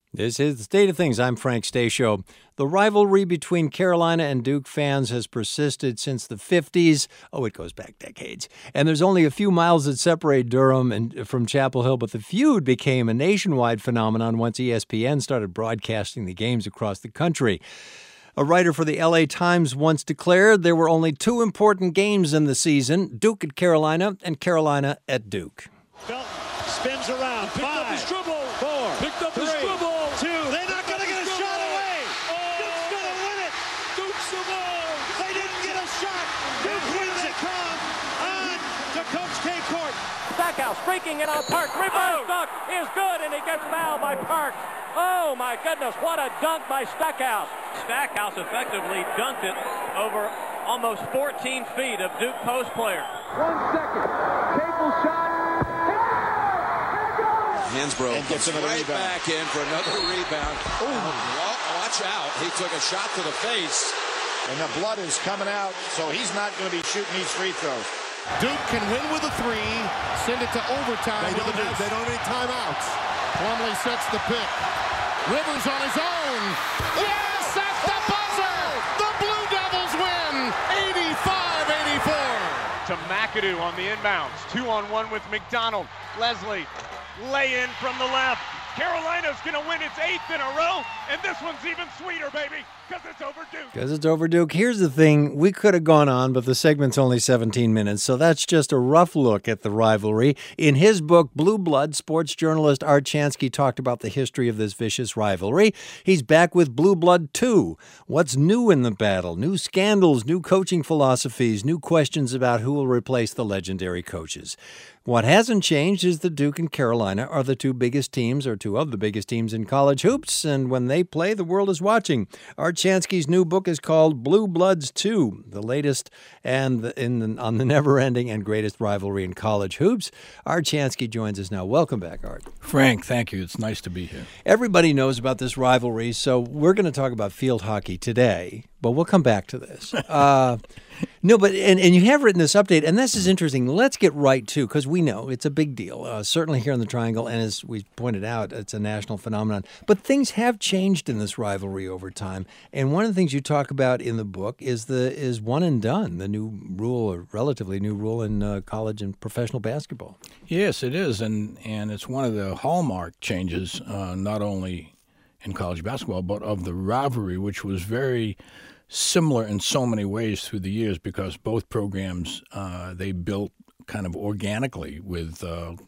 This is the State of Things. I'm Frank Stasio. The rivalry between Carolina and Duke fans has persisted since the 50s. Oh, it goes back decades. And there's only a few miles that separate Durham and from Chapel Hill, but the feud became a nationwide phenomenon once ESPN started broadcasting the games across the country. A writer for the LA Times once declared there were only two important games in the season, Duke at Carolina and Carolina at Duke. Felton spins around. Picked up his dribble. 4. Picked up his three, dribble. 2. They're not going to get a shot away. Duke's going to win it. Duke's the ball. They didn't get a shot. Duke wins it. Come on to Coach K Court. Stackhouse streaking it on Park. Rebound. Dunk is good, and he gets fouled by Park. Oh, my goodness. What a dunk by Stackhouse. Stackhouse effectively dunked it over almost 14 feet of Duke post player. 1 second. Capel shot. Hansbrough and gets another right rebound. Back in for another rebound. Watch out. He took a shot to the face. And the blood is coming out, so he's not going to be shooting these free throws. Duke can win with a 3, send it to overtime. They don't have any timeouts. Plumlee sets the pick. Rivers on his own. Yes, that's the buzzer. The Blue Devils win 85-84. To McAdoo on the inbounds. 2-on-1 with McDonald. Leslie, lay in from the left. Carolina's going to win its 8th in a row, and this one's even sweeter, baby, because it's over Duke. Because it's over Duke. Here's the thing. We could have gone on, but the segment's only 17 minutes, so that's just a rough look at the rivalry. In his book, Blue Blood, sports journalist Art Chansky talked about the history of this vicious rivalry. He's back with Blue Blood 2. What's new in the battle? New scandals, new coaching philosophies, new questions about who will replace the legendary coaches. What hasn't changed is that Duke and Carolina are the two biggest teams, or two of the biggest teams in college hoops, and when they play, the world is watching. Art Chansky's new book is called Blue Bloods 2, the latest and on the never-ending and greatest rivalry in college hoops. Art Chansky joins us now. Welcome back, Art. Frank, thank you. It's nice to be here. Everybody knows about this rivalry, so we're going to talk about field hockey today, but we'll come back to this. No, but and you have written this update, and this is interesting. Let's get right to, because we know it's a big deal, certainly here in the Triangle, and as we pointed out, it's a national phenomenon. But things have changed in this rivalry over time, and one of the things you talk about in the book is one and done, the new rule, or relatively new rule in college and professional basketball. Yes, it is, and it's one of the hallmark changes, not only in college basketball, but of the rivalry, which was very similar in so many ways through the years, because both programs, they built kind of organically with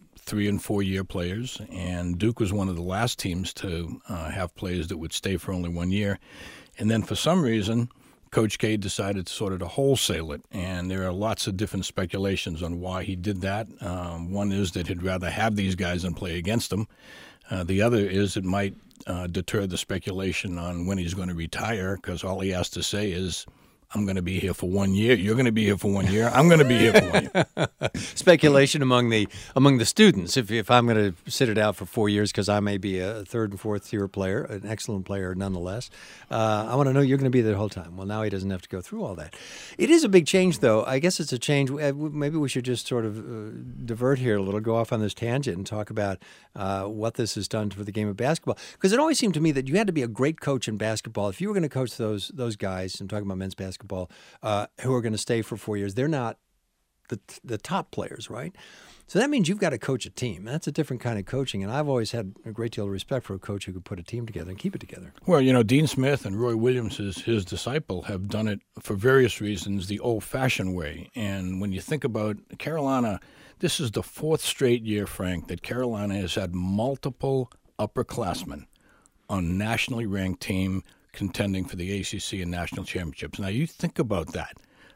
3 and 4 year players, and Duke was one of the last teams to have players that would stay for only 1 year. And then for some reason, Coach K decided to wholesale it, and there are lots of different speculations on why he did that. One is that he'd rather have these guys than play against them. The other is it might deter the speculation on when he's going to retire, because all he has to say is, I'm going to be here for 1 year. You're going to be here for 1 year. I'm going to be here for 1 year. Speculation among the students. If I'm going to sit it out for 4 years because I may be a 3rd and 4th year player, an excellent player nonetheless, I want to know you're going to be there the whole time. Well, now he doesn't have to go through all that. It is a big change, though. I guess it's a change. Maybe we should just sort of divert here a little, go off on this tangent and talk about what this has done for the game of basketball. Because it always seemed to me that you had to be a great coach in basketball. If you were going to coach those guys, I'm talking about men's basketball, who are going to stay for 4 years, they're not the top players, right? So that means you've got to coach a team. That's a different kind of coaching, and I've always had a great deal of respect for a coach who could put a team together and keep it together. Well, Dean Smith and Roy Williams, his disciple, have done it for various reasons the old-fashioned way. And when you think about Carolina, this is the 4th straight year, Frank, that Carolina has had multiple upperclassmen on nationally ranked team contending for the ACC and national championships. Now, you think about that.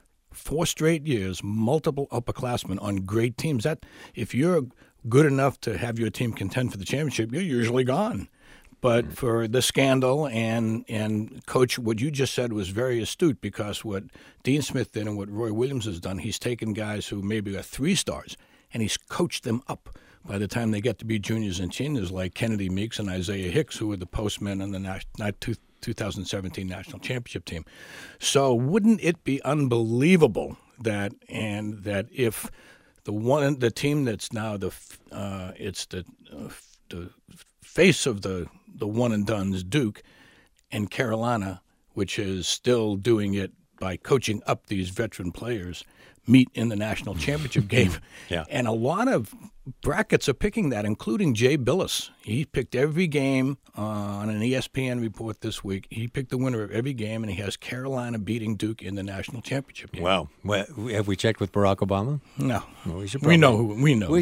4 straight years, multiple upperclassmen on great teams. That, if you're good enough to have your team contend for the championship, you're usually gone. But for the scandal and Coach, what you just said was very astute, because what Dean Smith did and what Roy Williams has done, he's taken guys who maybe are 3 stars and he's coached them up. By the time they get to be juniors and seniors, like Kennedy Meeks and Isaiah Hicks, who were the postmen on the 2017 national championship team. So wouldn't it be unbelievable that if the team that's now the face of the the one-and-dones, Duke, and Carolina, which is still doing it by coaching up these veteran players, meet in the national championship game. Yeah. And a lot of brackets are picking that, including Jay Billis. He picked every game on an ESPN report this week. He picked the winner of every game, and he has Carolina beating Duke in the national championship game. Wow. Well, have we checked with Barack Obama? No. Well, we know who. We know.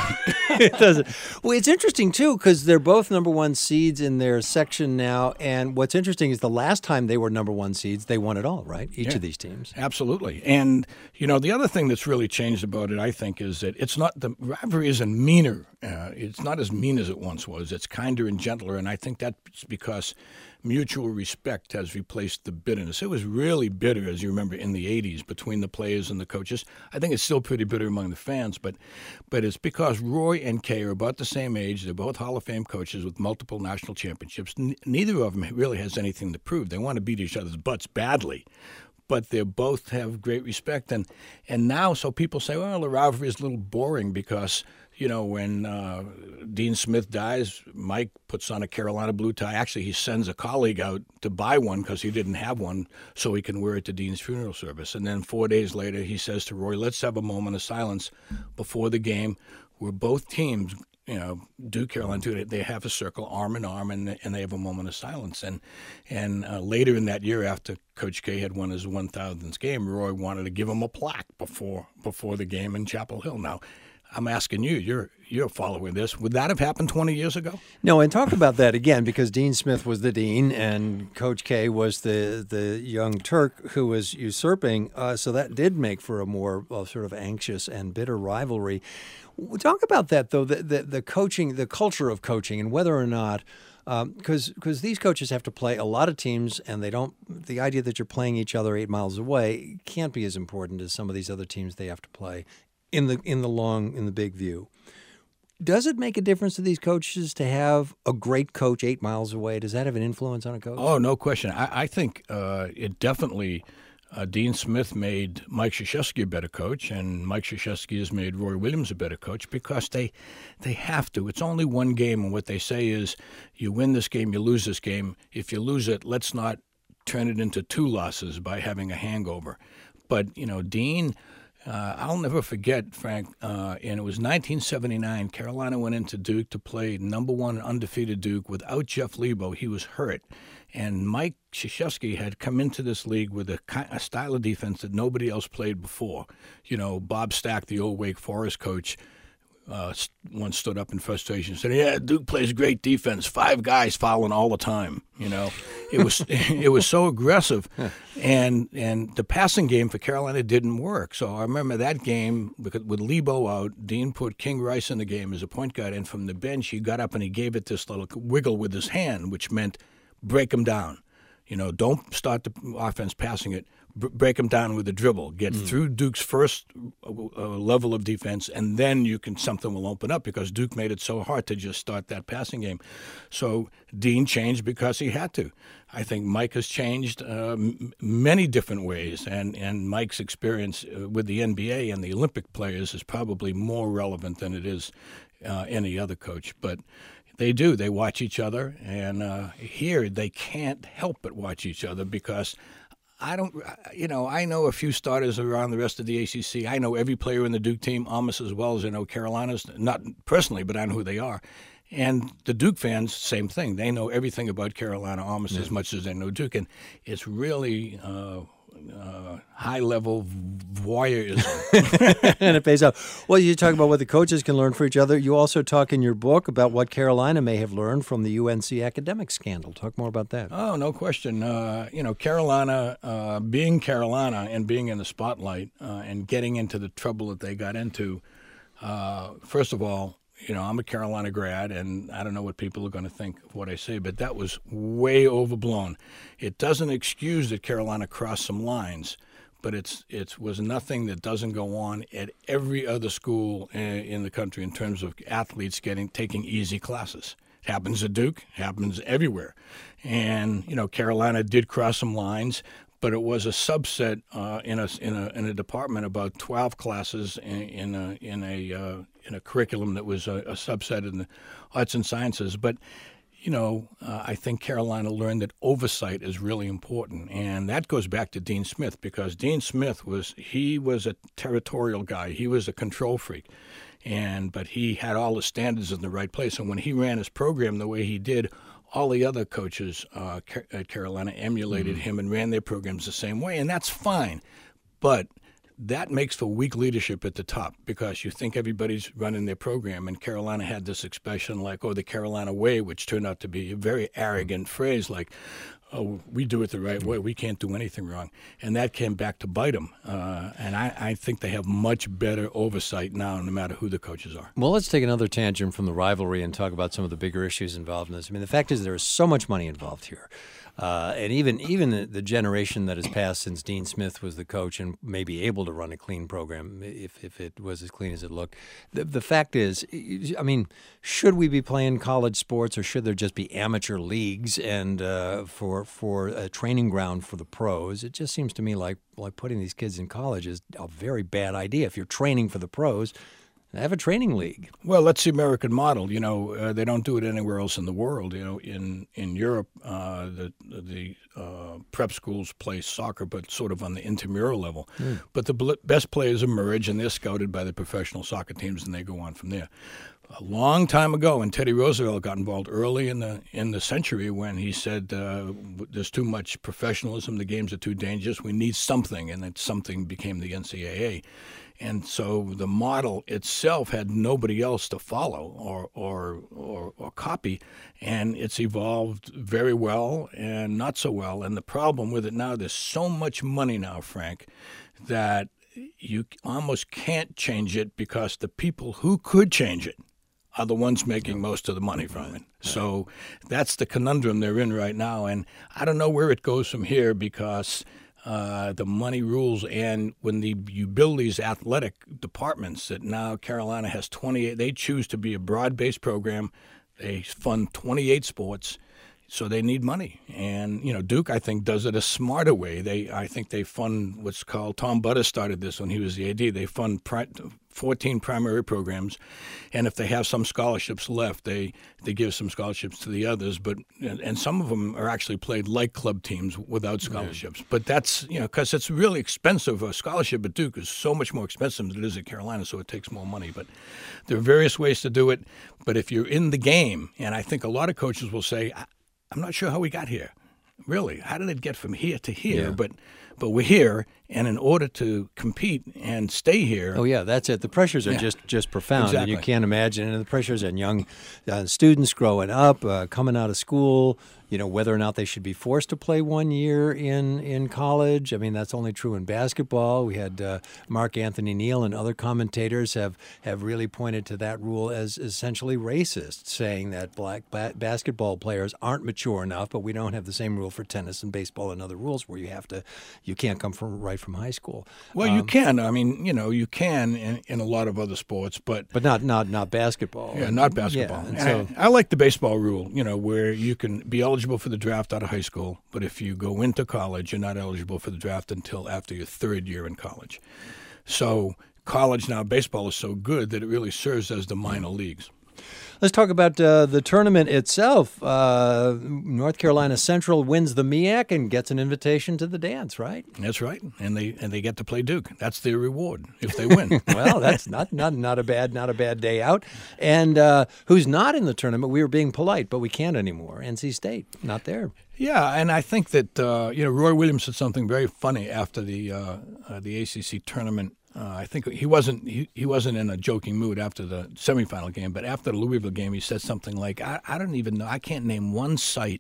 It doesn't. Well, it's interesting, too, because they're both number one seeds in their section now. And what's interesting is the last time they were number one seeds, they won it all, right? Each of these teams. Absolutely. And, the other thing that's really changed about it, I think, is that it's not the rivalry isn't meaner. It's not as mean as it once was. It's kinder and gentler. And I think that's because mutual respect has replaced the bitterness. It was really bitter, as you remember, in the 80s between the players and the coaches. I think it's still pretty bitter among the fans, but it's because Roy and Kay are about the same age. They're both Hall of Fame coaches with multiple national championships. Neither of them really has anything to prove. They want to beat each other's butts badly, but they both have great respect. And now, so people say, well, the rivalry is a little boring because when Dean Smith dies, Mike puts on a Carolina blue tie. Actually, he sends a colleague out to buy one because he didn't have one so he can wear it to Dean's funeral service. And then 4 days later, he says to Roy, let's have a moment of silence before the game where both teams, Duke, Carolina, they have a circle arm in arm, and they have a moment of silence. And later in that year, after Coach K had won his 1,000th game, Roy wanted to give him a plaque before the game in Chapel Hill. Now, I'm asking you, you're following this. Would that have happened 20 years ago? No, and talk about that again, because Dean Smith was the dean and Coach K was the young Turk who was usurping. So that did make for a more sort of anxious and bitter rivalry. Talk about that, though, the coaching, the culture of coaching, and whether or not, because these coaches have to play a lot of teams, and the idea that you're playing each other 8 miles away can't be as important as some of these other teams they have to play in the big view. Does it make a difference to these coaches to have a great coach 8 miles away? Does that have an influence on a coach? Oh, no question. I think it definitely. Dean Smith made Mike Krzyzewski a better coach, and Mike Krzyzewski has made Roy Williams a better coach because they have to. It's only one game, and what they say is you win this game, you lose this game. If you lose it, let's not turn it into 2 losses by having a hangover. But, Dean, I'll never forget, Frank, and it was 1979. Carolina went into Duke to play number 1 undefeated Duke without Jeff Lebo. He was hurt. And Mike Krzyzewski had come into this league with a style of defense that nobody else played before. Bob Stack, the old Wake Forest coach, once stood up in frustration and said, "Yeah, Duke plays great defense. 5 guys fouling all the time." It was so aggressive, and the passing game for Carolina didn't work. So I remember that game with Lebo out. Dean put King Rice in the game as a point guard, and from the bench he got up and he gave it this little wiggle with his hand, which meant break him down. Don't start the offense passing it. Break them down with a dribble. Get through Duke's first level of defense, and then something will open up because Duke made it so hard to just start that passing game. So Dean changed because he had to. I think Mike has changed many different ways, and Mike's experience with the NBA and the Olympic players is probably more relevant than it is any other coach. But they do. They watch each other, and here they can't help but watch each other because I know a few starters around the rest of the ACC. I know every player in the Duke team almost as well as I know Carolina's, not personally, but I know who they are. And the Duke fans, same thing. They know everything about Carolina almost as much as they know Duke, and it's really high-level voyeurism. And it pays off. Well, you talk about what the coaches can learn from each other. You also talk in your book about what Carolina may have learned from the UNC academic scandal. Talk more about that. Oh, no question. Carolina, being Carolina and being in the spotlight and getting into the trouble that they got into, first of all, I'm a Carolina grad, and I don't know what people are going to think of what I say, but that was way overblown. It doesn't excuse that Carolina crossed some lines, but it was nothing that doesn't go on at every other school in the country in terms of athletes taking easy classes. It happens at Duke, happens everywhere. And, Carolina did cross some lines, but it was a subset in a department, about 12 classes in a curriculum that was a subset in the arts and sciences. But I think Carolina learned that oversight is really important, and that goes back to Dean Smith, because Dean Smith was a territorial guy. He was a control freak, but he had all the standards in the right place. And when he ran his program the way he did, all the other coaches at Carolina emulated him and ran their programs the same way, and that's fine. But that makes for weak leadership at the top, because you think everybody's running their program, and Carolina had this expression like, the Carolina way, which turned out to be a very arrogant phrase like, we do it the right way, we can't do anything wrong. And that came back to bite them. And I think they have much better oversight now, no matter who the coaches are. Well, let's take another tangent from the rivalry and talk about some of the bigger issues involved in this. I mean, the fact is there is so much money involved here. And even the generation that has passed since Dean Smith was the coach and may be able to run a clean program, if it was as clean as it looked. The fact is, I mean, should we be playing college sports, or should there just be amateur leagues and for a training ground for the pros? It just seems to me like putting these kids in college is a very bad idea. If you're training for the pros, have a training league. Well, that's the American model. They don't do it anywhere else in the world. In Europe, the prep schools play soccer, but sort of on the intramural level. But the best players emerge, and they're scouted by the professional soccer teams, and they go on from there. A long time ago, and Teddy Roosevelt got involved early in the century when he said there's too much professionalism, the games are too dangerous, we need something, and that something became the NCAA. And so the model itself had nobody else to follow or copy, and it's evolved very well and not so well. And the problem with it now, there's so much money now, Frank, that you almost can't change it, because the people who could change it are the ones making most of the money from it. So that's the conundrum they're in right now. And I don't know where it goes from here, because the money rules, and when you build these athletic departments that now Carolina has 28, they choose to be a broad-based program. They fund 28 sports, so they need money. And, Duke, I think, does it a smarter way. I think they fund what's called, Tom Butter started this when he was the AD, they fund 14 primary programs, and if they have some scholarships left, they give some scholarships to the others. And some of them are actually played like club teams without scholarships. Yeah. But that's because it's really expensive. A scholarship at Duke is so much more expensive than it is at Carolina, so it takes more money. But there are various ways to do it. But if you're in the game, and I think a lot of coaches will say, I'm not sure how we got here. Really, how did it get from here to here? Yeah. But we're here, and in order to compete and stay here. Oh, yeah, that's it. The pressures are just profound. Exactly. And you can't imagine. And the pressures on young students growing up, coming out of school, whether or not they should be forced to play 1 year in college. I mean, that's only true in basketball. We had Mark Anthony Neal and other commentators have really pointed to that rule as essentially racist, saying that black basketball players aren't mature enough, but we don't have the same rule for tennis and baseball and other rules where you can't come right from high school. Well, you can. I mean, you can in a lot of other sports, but not basketball. Yeah, not basketball. Yeah, and so, I like the baseball rule, where you can be eligible for the draft out of high school, but if you go into college, you're not eligible for the draft until after your third year in college. So college now, baseball is so good that it really serves as the minor leagues. Let's talk about the tournament itself. North Carolina Central wins the MEAC and gets an invitation to the dance, right? That's right, and they get to play Duke. That's their reward if they win. Well, that's not a bad day out. And who's not in the tournament? We were being polite, but we can't anymore. NC State, not there. Yeah, and I think that Roy Williams said something very funny after the ACC tournament. I think he wasn't in a joking mood after the semifinal game, but after the Louisville game, he said something like, I don't even know. I can't name one site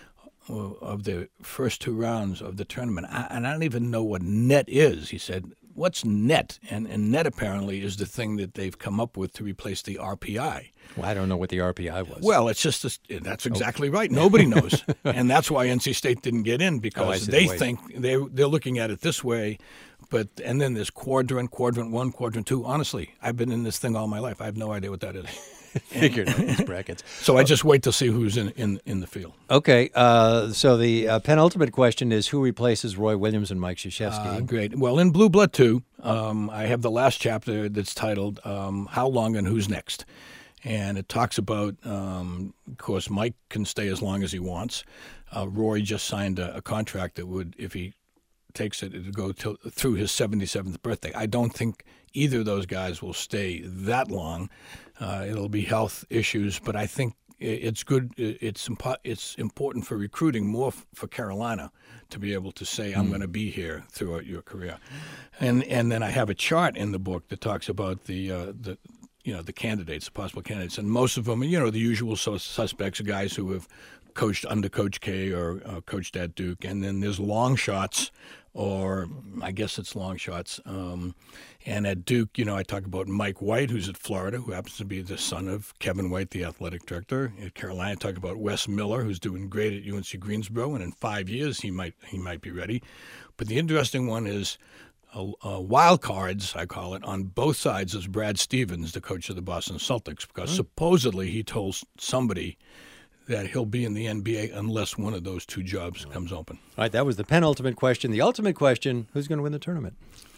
of the first two rounds of the tournament, and I don't even know what net is. He said, what's net? And net apparently is the thing that they've come up with to replace the RPI. Well, I don't know what the RPI was. Well, it's just that's exactly right. Nobody knows, and that's why NC State didn't get in, because they think they're looking at it this way. And then there's quadrant 1, quadrant 2. Honestly, I've been in this thing all my life. I have no idea what that is. Figured out these brackets. So I just wait to see who's in the field. Okay. So the penultimate question is, who replaces Roy Williams and Mike Krzyzewski? Great. Well, in Blue Blood 2, I have the last chapter that's titled How Long and Who's Next? And it talks about, of course, Mike can stay as long as he wants. Roy just signed a contract that would, if he takes it, it'll go through his 77th birthday. I don't think either of those guys will stay that long. It'll be health issues, but I think it's good. It's important for recruiting more for Carolina to be able to say, I'm going to be here throughout your career. And then I have a chart in the book that talks about the candidates, the possible candidates, and most of them, the usual suspects, guys who have coached under Coach K or coached at Duke, and then there's long shots, or I guess it's long shots. And at Duke, I talk about Mike White, who's at Florida, who happens to be the son of Kevin White, the athletic director. At Carolina, I talk about Wes Miller, who's doing great at UNC Greensboro, and in 5 years he might be ready. But the interesting one is wild cards, I call it, on both sides is Brad Stevens, the coach of the Boston Celtics, because supposedly he told somebody that he'll be in the NBA unless one of those two jobs comes open. All right, that was the penultimate question. The ultimate question, who's going to win the tournament?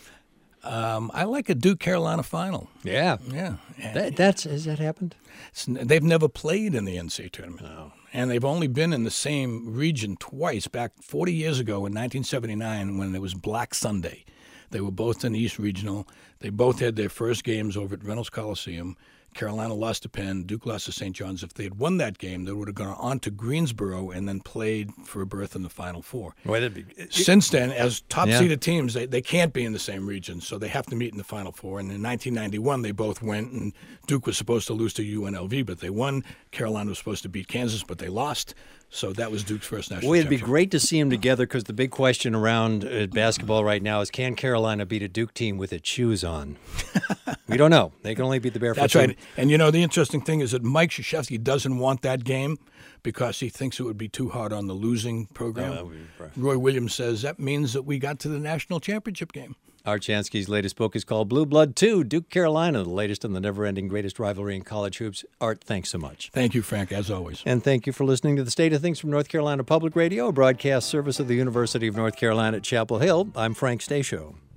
I like a Duke-Carolina final. Yeah. Yeah. Has that happened? They've never played in the NCAA tournament. No. And they've only been in the same region twice, back 40 years ago in 1979 when it was Black Sunday. They were both in the East Regional. They both had their first games over at Reynolds Coliseum. Carolina lost to Penn. Duke lost to St. John's. If they had won that game, they would have gone on to Greensboro and then played for a berth in the Final Four. Since then, as top-seeded teams, they can't be in the same region, so they have to meet in the Final Four. And in 1991, they both went, and Duke was supposed to lose to UNLV, but they won. Carolina was supposed to beat Kansas, but they lost. So that was Duke's first national championship. It'd be great to see them together, because the big question around basketball right now is, can Carolina beat a Duke team with its shoes on? We don't know. They can only beat the Barefoot That's team. right. And the interesting thing is that Mike Krzyzewski doesn't want that game because he thinks it would be too hard on the losing program. Roy Williams says that means that we got to the national championship game. Art Jansky's latest book is called Blue Blood 2, Duke Carolina, the latest in the never-ending greatest rivalry in college hoops. Art, thanks so much. Thank you, Frank, as always. And thank you for listening to The State of Things from North Carolina Public Radio, a broadcast service of the University of North Carolina at Chapel Hill. I'm Frank Stasio.